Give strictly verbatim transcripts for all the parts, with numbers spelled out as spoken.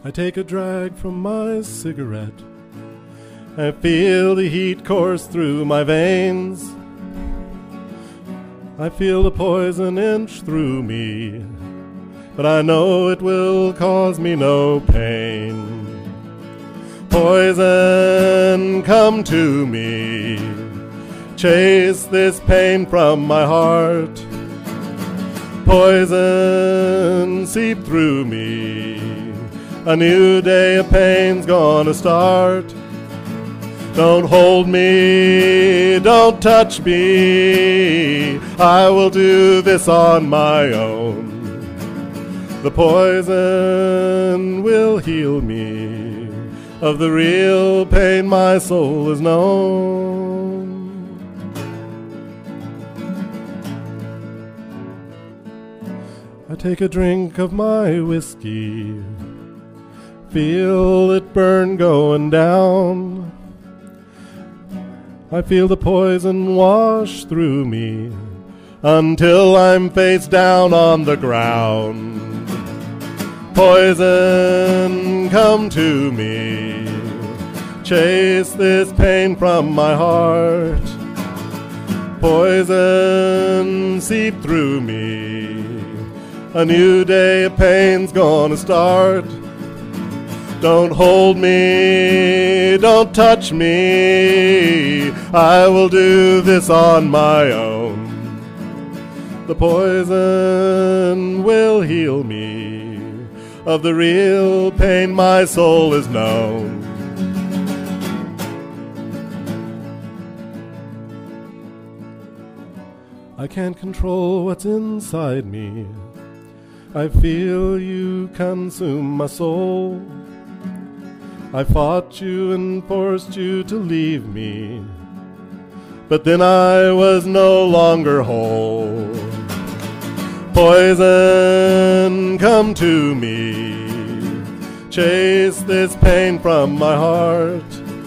I take a drag from my cigarette. I feel the heat course through my veins. I feel the poison inch through me, but I know it will cause me no pain. Poison, come to me. Chase this pain from my heart. Poison, seep through me. A new day of pain's gonna start. Don't hold me, don't touch me. I will do this on my own. The poison will heal me of the real pain my soul has known. I take a drink of my whiskey, feel it burn going down. I feel the poison wash through me until I'm face down on the ground. Poison, come to me. Chase this pain from my heart. Poison, seep through me. A new day of pain's gonna start. Don't hold me, don't touch me. I will do this on my own. The poison will heal me of the real pain my soul has known. I can't control what's inside me. I feel you consume my soul. I fought you and forced you to leave me, but then I was no longer whole. Poison, come to me. Chase this pain from my heart.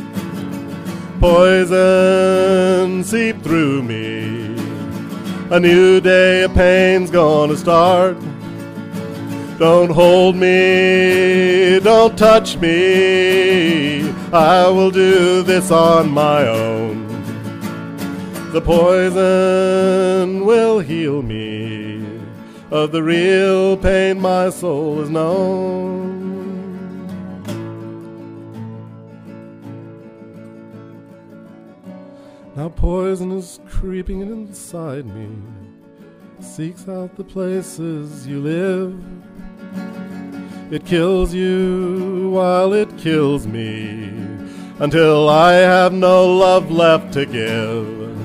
Poison, seep through me. A new day of pain's gonna start. Don't hold me, don't touch me. I will do this on my own. The poison will heal me of the real pain my soul has known. Now poison is creeping inside me, seeks out the places you live. It kills you while it kills me, until I have no love left to give.